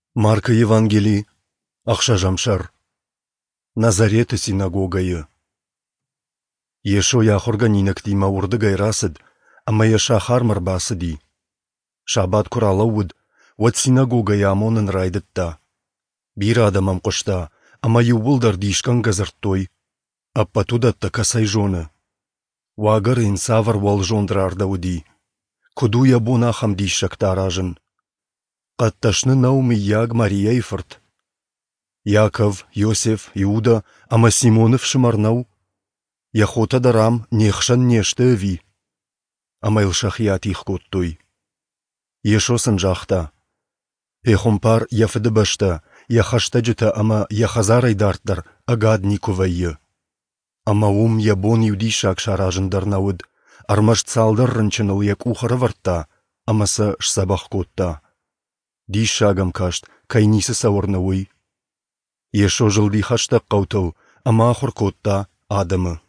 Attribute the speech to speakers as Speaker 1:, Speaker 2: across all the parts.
Speaker 1: Марка Евангелий, Ахшажамшар, Назареты синагогайы. Ешо яхорганинак дима урды гайрасыд, ама еша хармар басыди. Шабат куралауд, вот синагога ямонын райдытта. Bir адамам кошта, ама юбулдар дишкан газырттой. Аппатудатта касай жоны. Вагар инсавар волжондрарда уди. Кудуя бунахам дишак таражын. Катташны Науми яг Мария Ифрт. Яков, Йосеф, Иуда, ама Симонов шымарнау. Яхота дарам нехшан нешты ви. Ама илшахият их коттой. Ешосын жахта. Пехомпар яфыды башта, яхашта жыта ама яхазарай дартдар, агадниковайы. Ама ябон юдишак шаражындар науд, армаш цалдар рынчыныл як ухары варта, амасы шсабах котта. Дишагам кашт, кайнисы саварнауй. Ешо жылди хаштак каутыл, ама ахур котта адамы.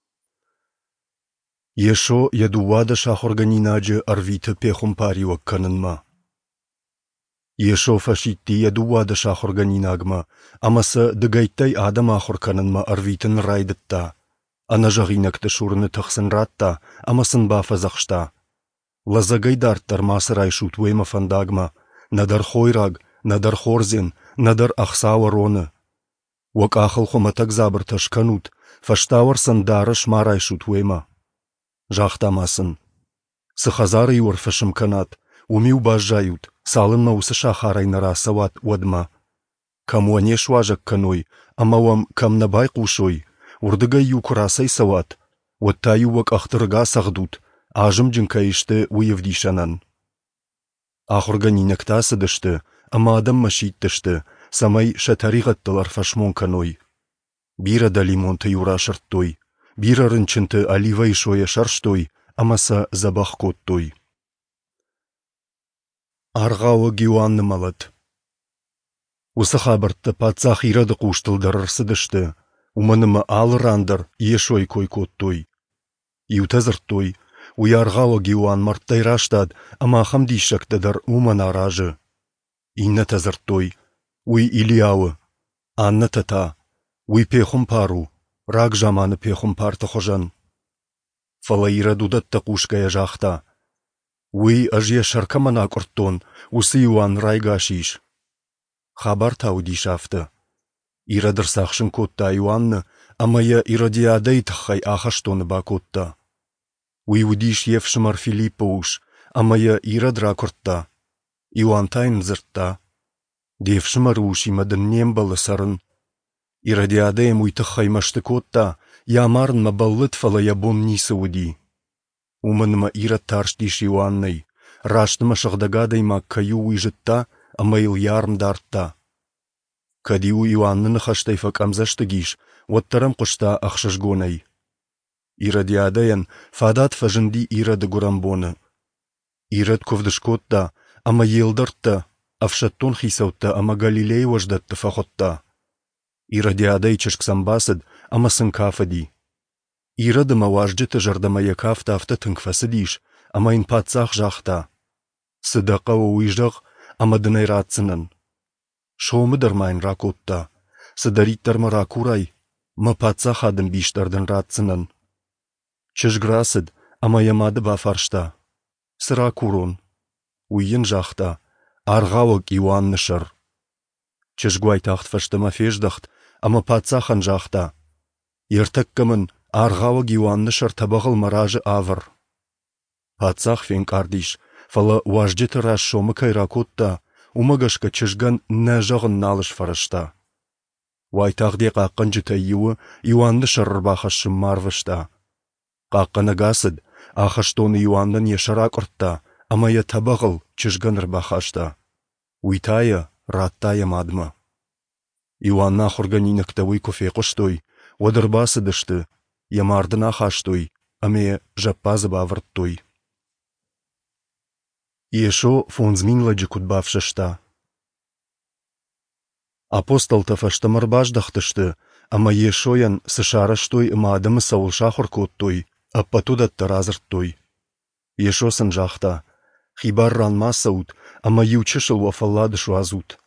Speaker 1: Ешо ядувада шахорганинаджы арвиты пехомпари вакканынма. Ешо фашитти ядувада шахорганинагма, амасы дыгайттай адам ахурканынма арвитын райдытта. Ана жағинакты шурны тахсын ратта, амасын бафазахшта. Лазагайдарттар масырай шутвейма фандагма, надар хойраг, надар хорзен, надар ахсавароны. Вак ахыл хоматак забыр ташканут, фаштавар сандары шмарай шутвейма. Жахтамасын. Сыхазары юр фашым канат, умиу бажают, салын маусы шахарай нарасават уадма. Каму ане шважак каной, амавам кам набай кушой, урдыгай ю курасай сават, уаттаю вак ахтырга сахдут, ажым джинкаишты уевдишанан. Ахурганинакта сыдышты, ама адам машиттышты, самай шатаригаттылар фашмон каной. Бира да лимонты юра шырттой, бира рынчынты оливай шоя шарштой, амаса забах коттой. Арғауы геуанны малат. Усы хабыртты патсах ирады қуштылдарыр сыдышты, уманымы алырандар ешой кой коттой. Иутазырттой, уй арғауы геуан марттай раштад, ама хамдишактадар уман аражы. Инна тазырттой, уй Илияуы, Анна тата, уй пехумпару, рак жаманы пехумпарты хожан. Фала ирадудатта қушкая жахта. Уй ажья шаркамана куртон, усы юан райгашиш. Хабар тауди шафты. Ирадыр сақшын котта юанны, амая ирадиадай тахай ахаштоны ба котта. Уй удиш евшымар Филиппа уш, амая ирадра куртта. Юан тайн зыртта. Девшымар уш имадын нембалы сарын. Ирадиадай муй тахай машты котта, ямарын мабаллыт фала ябон нисы уди. Уманыма ират тарштиш юаннай, раштыма шағдагадай маккаю уйжытта, амайл ярм дартта. Кадиу юанныны хаштай факамзаштыгиш, уаттарам кушта ахшашгонай. Ирадиадаян фадат фажынди ирады гурамбоны. Ирад ковдышкотта, ама елдартта, афшаттон хисаутта, ама Галилей важдатты фахотта. Ирадиадай чашксамбасыд, ама сынкафади. Ирадыма важджыты жардама якафта автатынкфасыдиш, ама ин патсах жахта. Сыдақау уйжақ, ама дынай ратсынын. Шоумыдар майн ракотта, сыдариттарма ракурай, ма патсах адым биштардын ратсынын. Чыжграсыд, ама ямады бафаршта. Сыра курон. Уйын жахта, арғауық юаннышыр. Чыжгуай тахтфаштыма феждахт, ама патсахан жахта. Ертаккамын, арғауық юаннышыр табағыл маражы авыр. Патсах фен кардиш, фала важджеты раш шомы кайракотта, умагашка чыжган нә жағын налыш фарышта. Вайтағде қаққын жыта юы, юаннышыр бақашым марвышта. Қаққыны гасыд, ахаштоны юаннын ешарак ұртта, амая табағыл чыжганыр бақашта. Уйтая, раттая мадма. Юанна хурганинакта уйкофе қоштой, одырбасы дышты, ямардына хаштой, аме жаппазы бавырттой. Ешо фонзминла джикутбавшышта. Апостол тафаштамыр баждахтышты, ама ешоян сышарыштой ма адымы саулша хуркоттой, аппатудатты разырттой. Ешосын жахта, хибар ранмасаут, ама ючышыл вафалладышу азут.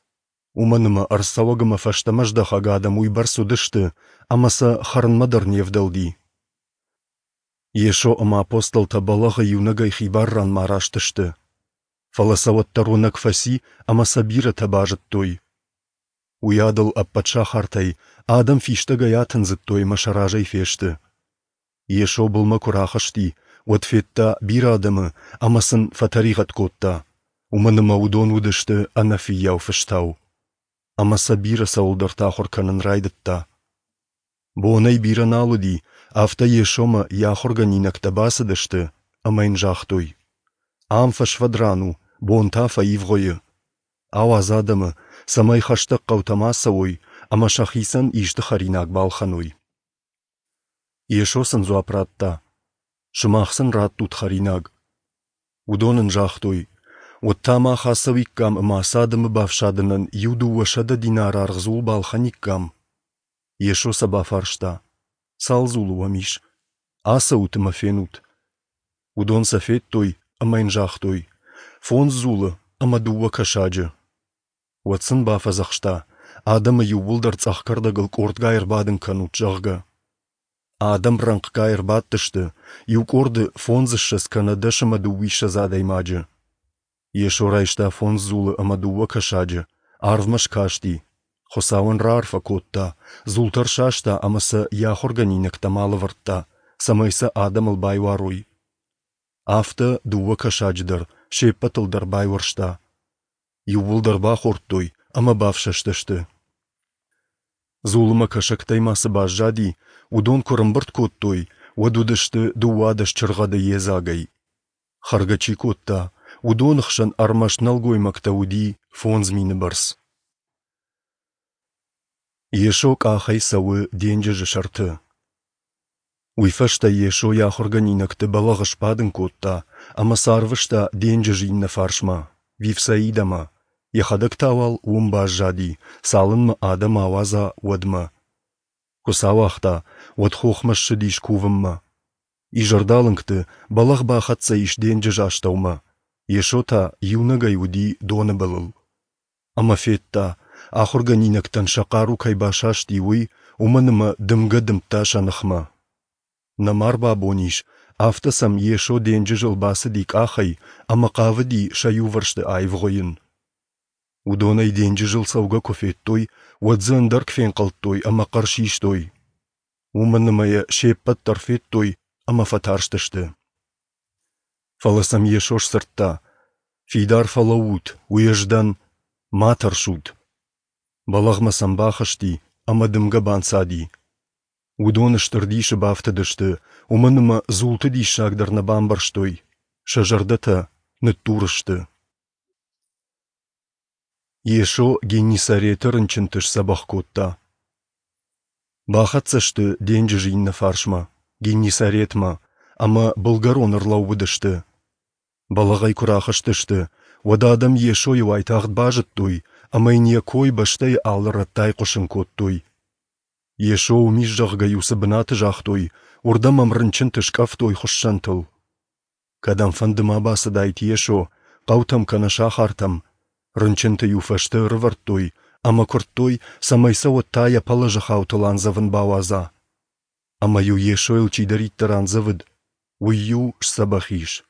Speaker 1: Уманыма арсавагыма фаштамажда хагадам уйбарсу дышты, амаса харынмадар невдалди. Ешо ама апостолта балага юнагай хибарран мараштышты. Фаласаваттаруна кфаси амаса бира табажыт той. Уядыл аппатша хартай, адам фиштага ятынзыт той машаражай фешты. Ешо булма курахашти, отфетта бира адамы, амасын фатаригат котта. Уманыма удон удышты анафияу фештау. Амаса бира саулдарта хорканын райдытта. Бонай бира налуди, афта ешома яхорганинак табасыдышты, амайн жахтой. Амфа швадрану, бонта фаивгойы. Ауаз адамы, самай хаштық қаутамасауой, ама шахисан ишты харинак балханой. Ешосын зуапратта. Шымахсын раттут харинаг. Удонын жахтой. Оттама хасавиккам масадымы бавшадынын юду вашада динара аргзул балханиккам. Ешоса бафаршта. Салзулу амиш. Аса утыма фенут. Удон сафет той, амайн жахтой. Фон зулы, амадуа кашаджы. Уатсын бафазахшта. Адамы юбулдар цахкардагыл кордгайр бадын канут жағга. Адам ранкгайр баттышты. Юкорды фонзышыз канадышы мадуиша задаймаджы. Ешо райшта фон зулы амадуа кашаджы. Арвмаш кашти. Хосауын рарфа котта. Зултар шашта амаса яхорганинек тамалы вартта. Самайса адамыл байваруй. Афта дуа кашадждар. Шеппатылдар байваршта. Ювулдар бахорттой, ама бавшаштышты. Зулыма кашактаймасы бажжади, удон корымбырт коттой, вадудышты дуадыш чырғады езагай. Харгачи котта, удонықшан армаш налгоймакта уди фонзмины барс. Ешо кахай савы денжежі шарты. Уйфашта ешо яхорганинакты балағыш падын котта, ама сарвышта денжежинна фаршма. Вивсаидама, яхадык тавал умба жади, салынма адам аваза уадма. Кусавахта, уад хохмашшы диш кувымма. И жардалыңкты, балах бахатса иш денджі жаштаума. Ешота юнагай уди доны балыл. Ама фетта, ахорганинактан шақару кайбашашти уй, уманыма дымга дымта шанықма. Намарба бониш, Афтасам ешо денджі жылбасы дик ахай, ама қавыди шаю варшты айвғойын. Удонай денджі жыл сауға кофеттой, уадзандар кфен қалттой, ама қаршиштой. Уманымая шеппат тарфеттой, ама фатарштышты. Фаласам ешош сыртта. Фидар фалаут, уеждан матаршут. Балағмасам бахашти, ама дымга бансади. Удоныштырдиші бафтыдышты, уманыма зултыди шагдарна бамбарштой, шажардата ныттурышты. Ешо геннисареті рынчынтыш сабах котта. Бахатсашты денджі жинна фаршма, геннисаретма, ама bulgaron ырлаубыдышты. Балағай курахыштышты, вада адам ешо юайтағд бажыттой, ама ине кой баштай алыраттай қошын коттой. Ешо умиш жағға юсыбынаты жақтой, урдам амрынчынты шкафтой хұшшантыл. Кадам фандыма басы дайт ешо, қаутам канаша хартам, рынчынты юфашты рыварттой, ама кұрттой самайса оттая палы жахаутылан завын бауаза. Ама ю ешо илчидариттаран завыд, уйю шсабахиш.